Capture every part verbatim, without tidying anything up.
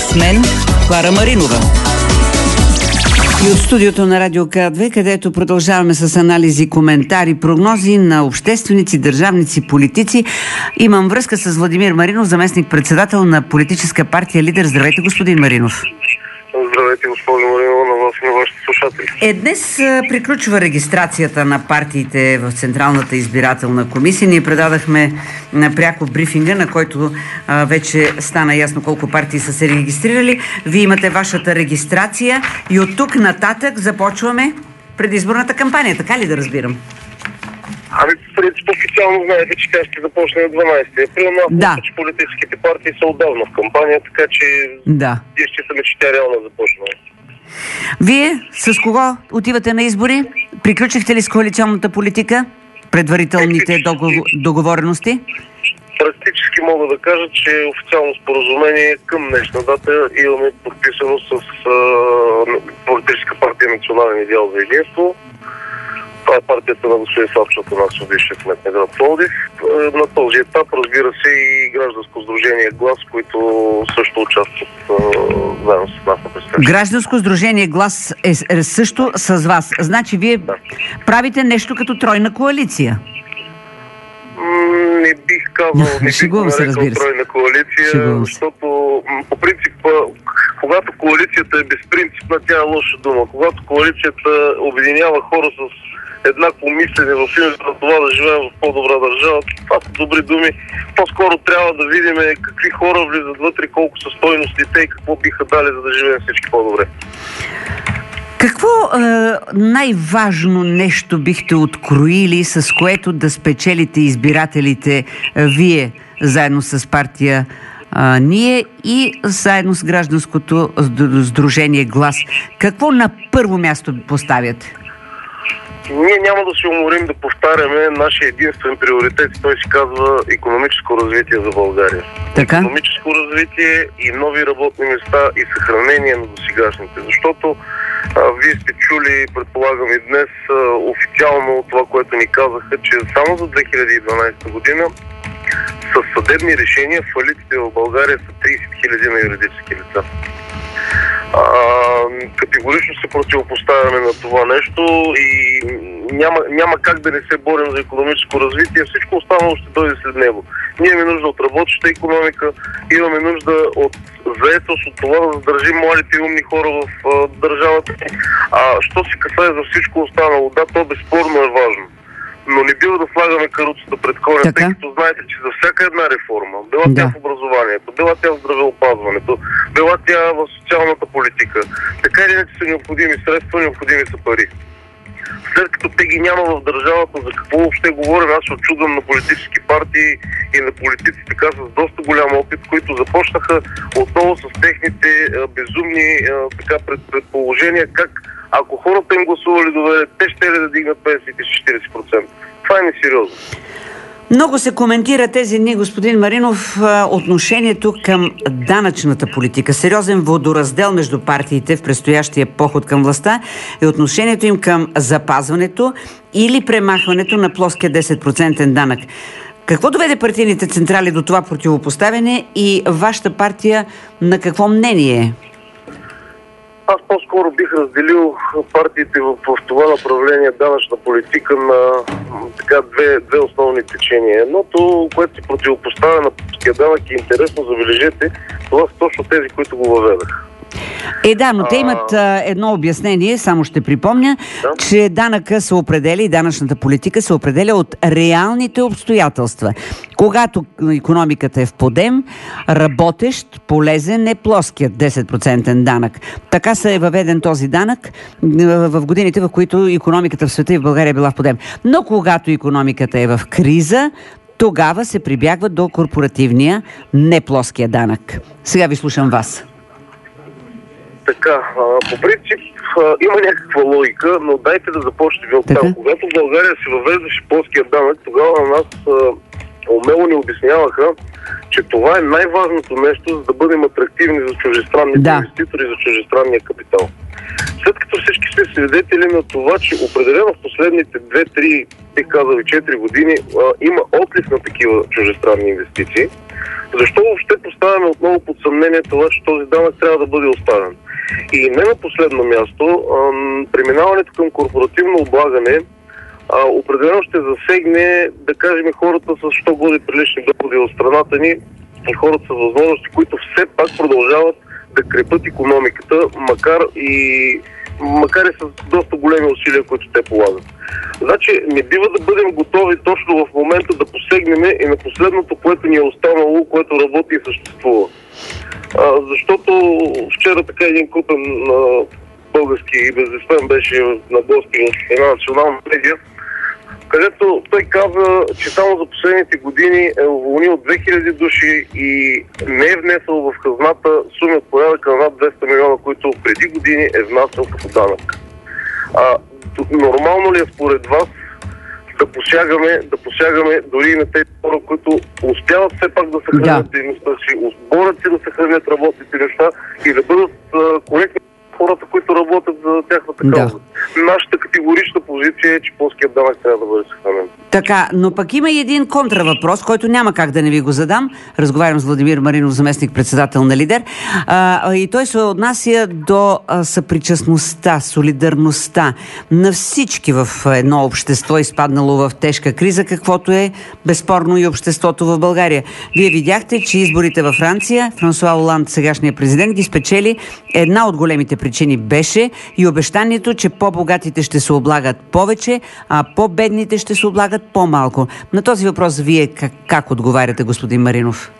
С мен Клара Маринова. И от студиото на Радио К две, където продължаваме с анализи, коментари, прогнози на общественици, държавници, политици. Имам връзка с Владимир Маринов, заместник-председател на политическа партия Лидер. Здравейте, господин Маринов. Здравейте, госпожо Маринова, на вас и на вашите слушатели. Е, днес а, приключва регистрацията на партиите в Централната избирателна комисия. Ние предадахме на пряко брифинга, на който а, вече стана ясно колко партии са се регистрирали. Вие имате вашата регистрация и от тук нататък започваме предизборната кампания. Така ли да разбирам? Ами, принцип, официално знаете, че тя ще започне на дванадесети април, но да. че политическите партии са отдавна в кампания, така че да. ние считаме, че тя реално започна. Вие с кого отивате на избори? Приключихте ли с коалиционната политика? Предварителните договор... договорености? Практически мога да кажа, че официално споразумение към днешна дата имаме подписано с а, политическа партия Национален идеал за единство. Това е партията на господин Славчо Атанасов, бившия кмет на град Пловдив. На този етап, разбира се, и гражданско сдружение Глас, които също участват заедно с нас на представители. Гражданско сдружение Глас е също с вас. Значи вие да. правите нещо като тройна коалиция. Не бих казал, не бих нарекал тройна коалиция, Шигувам защото по принцип, когато коалицията е безпринципна, тя е лоша дума. Когато коалицията обединява хора с еднакво мислене в името на това да живеем в по-добра държава, това са добри думи. По-скоро трябва да видим какви хора влизат вътре, колко са стойностите и какво биха дали, за да живеем всички по-добре. Какво е, най-важно нещо бихте откроили, с което да спечелите избирателите е, вие, заедно с партия е, Ние и заедно с гражданското сдружение Глас? Какво на първо място поставяте? Ние няма да се уморим да повтаряме нашия единствен приоритет, той се казва икономическо развитие за България. Така? Икономическо развитие и нови работни места и съхранение на досегашните, защото а, вие сте чули, предполагам и днес, а, официално това, което ни казаха, че само за две хиляди и дванадесета година с съдебни решения фалитите в България са тридесет хиляди на юридически лица. А, категорично се противопоставяме на това нещо и няма, няма как да не се борим за икономическо развитие. Всичко останало ще дойде след него. Ние имаме нужда от работеща икономика, имаме нужда от заетост, от това да задържим младите и умни хора в а, държавата. А що се касае за всичко останало, да, то безспорно е важно. Но не бива да слагаме каруцата пред коня, тъй като знаете, че за всяка една реформа, била да. тя в образованието, била тя в здравеопазването, била тя в социалната политика, така или иначе са необходими средства, необходими са пари. След като те ги няма в държавата, за какво въобще говорим? Аз се отчудвам на политически партии и на политици така с доста голям опит, които започнаха отново с техните а, безумни а, така пред, предположения, как ако хората им гласували доверие, те ще ли да дигнат пенсиите с четиридесет процента. Това е несериозно. Много се коментира тези дни, господин Маринов, отношението към данъчната политика. Сериозен водораздел между партиите в предстоящия поход към властта е отношението им към запазването или премахването на плоския десет процентен данък. Какво доведе партийните централи до това противопоставяне и вашата партия на какво мнение е? Аз по-скоро бих разделил партиите в, в това направление данъчна политика на така две, две основни течения. Едното, което се противопоставя на плоския данък, е интересно, забележете, това са точно тези, които го въведах. Е, да, но те имат а, едно обяснение, само ще припомня, да? че данъка се определя и данъчната политика се определя от реалните обстоятелства. Когато икономиката е в подем, работещ, полезен е плоският десет процентен данък. Така се е въведен този данък в годините, в които икономиката в света и в България е била в подем. Но когато икономиката е в криза, тогава се прибягва до корпоративния, неплоския данък. Сега ви слушам вас. Така, а, по принцип а, има някаква логика, но дайте да започнем от там. Когато в България се въвеждаше плоския данък, тогава на нас а, умело ни обясняваха, че това е най-важното нещо, за да бъдем атрактивни за чуждестранните да. инвеститори, за чуждестранния капитал. След като всички сме свидетели на това, че определено в последните две-три бих казал и четири години, а, има отлив на такива чужестранни инвестиции. Защо въобще поставяме отново под съмнение това, че този данък трябва да бъде оставен? И не на последно място, а, преминаването към корпоративно облагане а, определено ще засегне, да кажем, хората с що годи прилични доходи в страната ни и хората с възможности, които все пак продължават да крепят икономиката, макар и макар и с доста големи усилия, които те полагат. Значи не бива да бъдем готови точно в момента да посегнем и на последното, което ни е останало, което работи и съществува. А, защото вчера така един крупен а, български бизнесмен беше на гости в една национална медия, където той каза, че само за последните години е уволнил две хиляди души и не е внесъл в хазната суми от порядъка на над двеста милиона, които преди години е внасял като данък. А, нормално ли е според вас да посягаме, да посягаме дори и на тези хора, които успяват все пак да съхранят да. дейността си, борят се да съхранят работните неща и да бъдат а, коректни хората, които работят за тяхната кауза. Да. Нашата категорична позиция е, че плоският данък трябва да бъде съхранен. Така, но пък има и един контравъпрос, който няма как да не ви го задам. Разговарям с Владимир Маринов, заместник-председател на Лидер. А, и той се отнася до а, съпричастността, солидарността на всички в едно общество, изпаднало в тежка криза, каквото е безспорно и обществото в България. Вие видяхте, че изборите във Франция, Франсуа Оланд, сегашният президент, ги спечели. Една от големите причини беше и обещанието, че по-богатите ще се облагат повече, а по-бедните ще се облагат по-малко. На този въпрос вие как, как отговаряте, господин Маринов?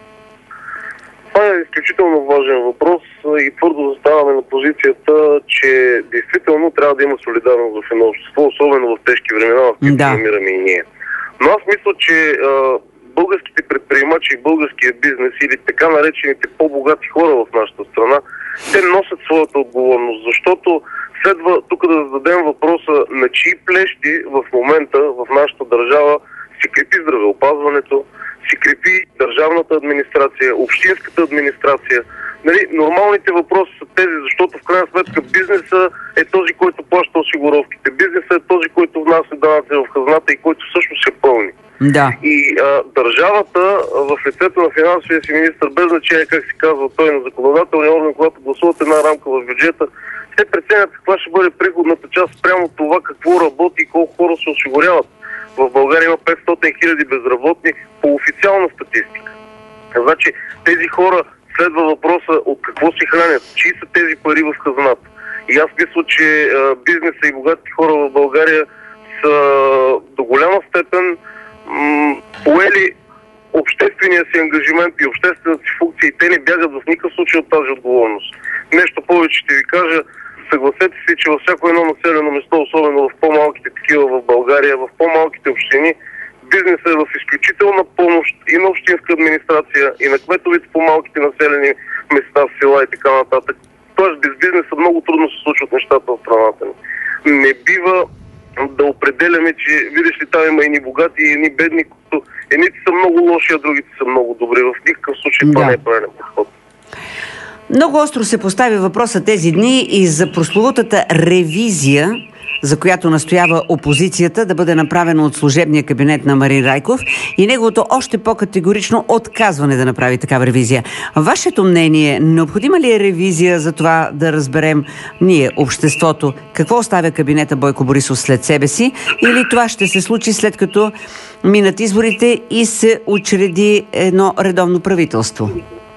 Това е изключително важен въпрос и твърдо заставаме на позицията, че действително трябва да има солидарност в едно общество, особено в тежки времена, в които да. намираме и ние. Но аз мисля, че а, българските предприемачи и българския бизнес или така наречените по-богати хора в нашата страна, те носят своята отговорност, защото следва тук да зададем въпроса на чии плещи в момента в нашата държава се крепи здравеопазването, се крепи държавната администрация, общинската администрация. Нали, нормалните въпроси са тези, защото в крайна сметка бизнеса е този, който плаща осигуровките. Бизнесът е този, който внася данъци в хазната и който всъщност се пълни. Да. И а, държавата в лицето на финансовия си министър, без значение как се казва той на законодателния орган, когато гласуват една рамка в бюджета, те преценят каква ще бъде приходната част спрямо това какво работи и колко хора се осигуряват. В България има петстотин хиляди безработни по официална статистика. Значи тези хора следва въпроса от какво се хранят, чии са тези пари в хазната. И аз мисля, че а, бизнеса и богатите хора в България са до голяма степен м- поели обществения си ангажимент и обществената си функция и те не бягат в никакъв случай от тази отговорност. Нещо повече ще ви кажа, съгласете се, че във всяко едно населено место, особено в по-малките такива в България, в по-малките общини, бизнесът е в изключителна помощ и на общинска администрация, и на кметовете по малките населени места, села и така нататък. Тоест без бизнеса много трудно се случват нещата в страната ни. Не бива да определяме, че видиш ли там има едни богати и едни бедни, които едните са много лоши, а другите са много добри. В никакъв случай това да. не е правилен подход. Много остро се постави въпроса тези дни и за прословутата ревизия, за която настоява опозицията да бъде направено от служебния кабинет на Марин Райков и неговото още по-категорично отказване да направи такава ревизия. Вашето мнение, необходима ли е ревизия за това да разберем ние, обществото, какво оставя кабинета Бойко Борисов след себе си, или това ще се случи след като минат изборите и се учреди едно редовно правителство?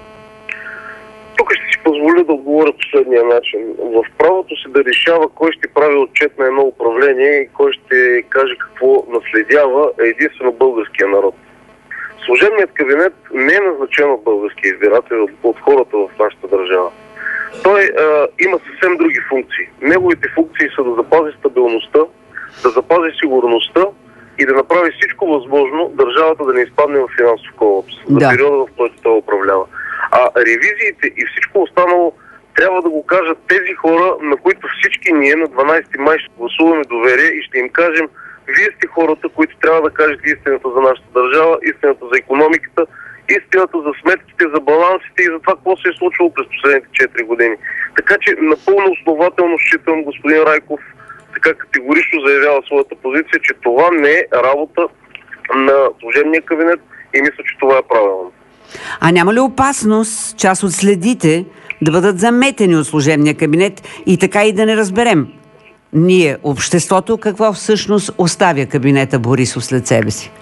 Тук ще си позволя да отговоря последния начин. В правото си да решава кой ще прави отчет на едно управление и кой ще каже какво наследява е единствено българския народ. Служебният кабинет не е назначен от български избиратели, от, от хората в нашата държава. Той а, има съвсем други функции. Неговите функции са да запази стабилността, да запази сигурността и да направи всичко възможно държавата да не изпадне в финансов колапс за да. периода, в който той управлява. А ревизиите и всичко останало трябва да го кажат тези хора, на които всички ние на дванадесети май ще гласуваме доверие и ще им кажем: вие сте хората, които трябва да кажете истината за нашата държава, истината за икономиката, истината за сметките, за балансите и за това какво се е случило през последните четири години. Така че напълно основателно считам господин Райков така категорично заявява своята позиция, че това не е работа на служебния кабинет и мисля, че това е правилно. А няма ли опасност част от следите да бъдат заметени от служебния кабинет и така и да не разберем ние, обществото, какво всъщност оставя кабинета Борисов след себе си?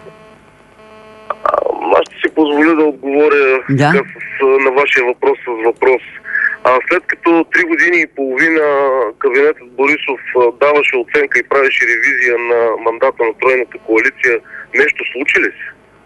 Аз ще си позволя да отговоря да? с, на вашия въпрос с въпрос. А след като три години и половина кабинетът Борисов даваше оценка и правеше ревизия на мандата на тройната коалиция, нещо случи ли се?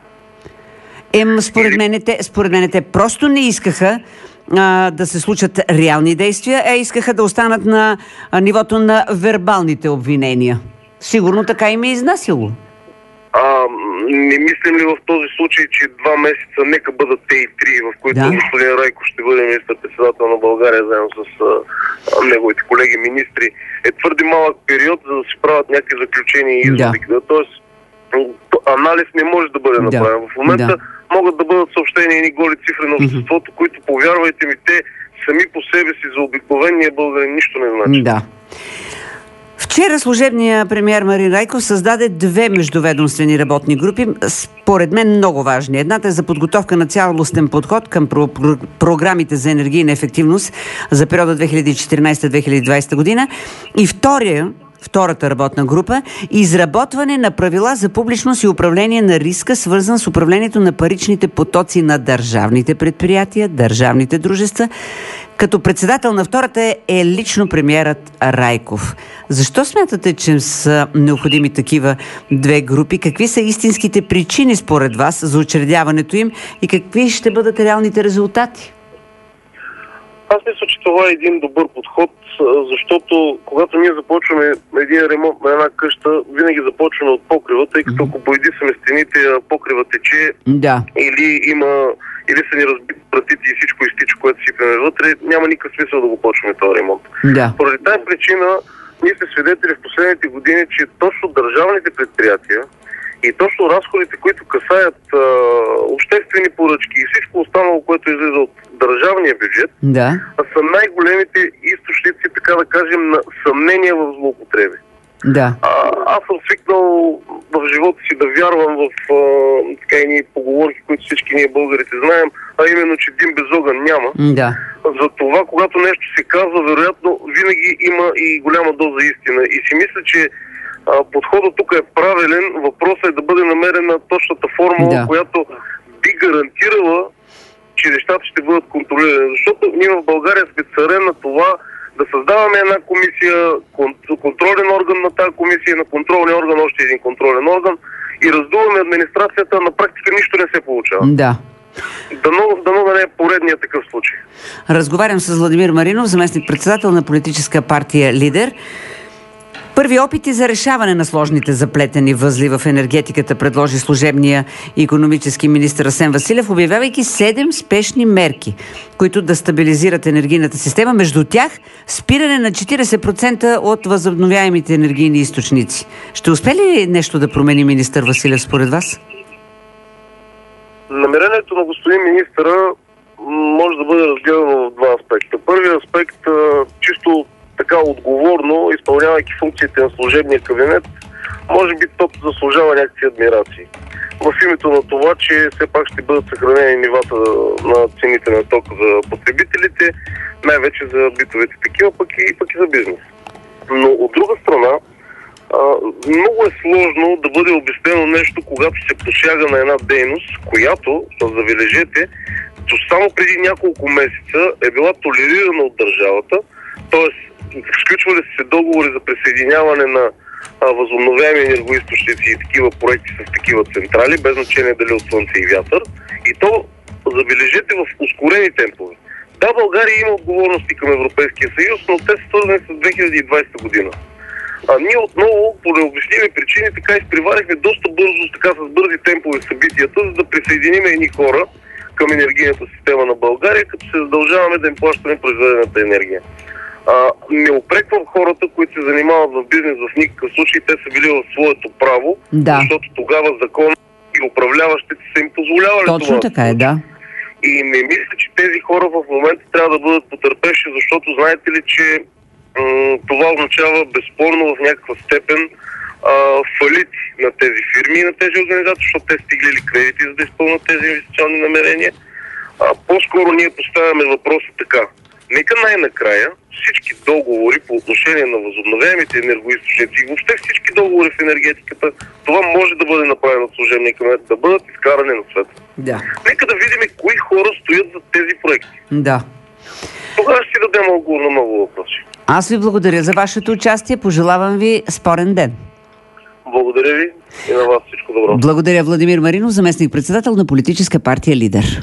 Ем, според мен, те, според мен те просто не искаха а, да се случат реални действия, а искаха да останат на а, нивото на вербалните обвинения. Сигурно така им е изнасило. А, не мислим ли в този случай, че два месеца, нека бъдат те и три, в които да. господин Райков ще бъде министър-председател на България, заедно с а, неговите колеги министри, е твърде малък период, за да се правят някакви заключения и изводи. Да. Тоест, анализ не може да бъде направен. Да. В момента да. могат да бъдат съобщени едни голи цифри на обществото, mm-hmm. които, повярвайте ми, те сами по себе си за обикновения българин нищо не значи. Да. Вчера служебният премиер Марин Райков създаде две междуведомствени работни групи, според мен много важни. Едната е за подготовка на цялостен подход към про- про- програмите за енергийна ефективност за периода две хиляди и четиринадесета - две хиляди и двадесета година и втория Втората работна група – изработване на правила за публичност и управление на риска, свързан с управлението на паричните потоци на държавните предприятия, държавните дружества. Като председател на втората е лично премиерът Райков. Защо смятате, че са необходими такива две групи? Какви са истинските причини според вас за учредяването им и какви ще бъдат реалните резултати? Аз мисля, че това е един добър подход, защото когато ние започваме един ремонт на една къща, винаги започваме от покрива, тъй като ако боядисаме стените, покрива тече да. или има или са ни разбити вратите и всичко изтича, което си сипеме вътре, няма никакъв смисъл да го почваме този ремонт. Да. Поради тази причина ние сме свидетели в последните години, че точно държавните предприятия и точно разходите, които касаят а, обществени поръчки и всичко останало, което излиза от държавния бюджет, да. са най-големите източници, така да кажем, на съмнения в злоупотреби. Да. А, аз съм свикнал в живота си да вярвам в а, така и ние поговорки, които всички ние българите знаем, а именно, че дим без огън няма. Да. За това, когато нещо се казва, вероятно винаги има и голяма доза истина. И си мисля, че а, подходът тук е правилен. Въпросът е да бъде намерена точната формула, да. която би гарантирала, че нещата ще бъдат контролирани. Защото ние в България сме царен на това да създаваме една комисия, контролен орган на тази комисия, на контролния орган още един контролен орган и раздуваме администрацията, на практика нищо не се получава. Да. Дано, дано да не е поредният такъв случай. Разговарям с Владимир Маринов, заместник-председател на политическа партия Лидер. Първи опити за решаване на сложните заплетени възли в енергетиката предложи служебния икономически министър Асен Василев, обявявайки седем спешни мерки, които да стабилизират енергийната система. Между тях спиране на четиридесет процента от възобновяемите енергийни източници. Ще успее ли нещо да промени министър Василев според вас? Намерението на господин министъра може да бъде разгледано в два аспекта. Първият аспект, чисто така отговорно, изпълнявайки функциите на служебния кабинет, може би то заслужава някакви адмирации. В името на това, че все пак ще бъдат съхранени нивата на цените на тока за потребителите, най-вече за битовете такива, пък и, пък и за бизнес. Но от друга страна, много е сложно да бъде обяснено нещо, когато се посяга на една дейност, която, забележете, само преди няколко месеца е била толерирана от държавата, т.е. включвали се договори за присъединяване на а, възобновяеми енергоизточници и такива проекти с такива централи, без значение дали от слънце и вятър. И то, забележете, в ускорени темпове. Да, България има отговорности към Европейския съюз, но те са свързани с две хиляди и двадесета година. А ние отново, по необясними причини, така изпреварихме доста бързо, така с бързи темпове събитията, за да присъединим едни хора към енергийната система на България, като се задължаваме да им плащаме произведената енергия. А, не упреквам хората, които се занимават в бизнес в никакъв случай, те са били в своето право, да. защото тогава закон и управляващите са им позволявали това. Точно така е, да. И не мисля, че тези хора в момента трябва да бъдат потърпевши, защото знаете ли, че м- това означава безспорно в някаква степен а, фалити на тези фирми и на тези организации, защото те стиглили кредити, за да изпълнят тези инвестиционни намерения. А, по-скоро ние поставяме въпроса така. Нека най-накрая всички договори по отношение на възобновяемите енергоизточници и въобще всички договори в енергетиката, това може да бъде направено от служебния кабинет, да бъдат изкарани на света. Да. Нека да видим кои хора стоят за тези проекти. Да. Тогава ще си дадем отговор на много въпроси. Аз ви благодаря за вашето участие. Пожелавам ви спорен ден. Благодаря ви и на вас всичко добро. Благодаря, Владимир Маринов, заместник-председател на политическа партия Лидер.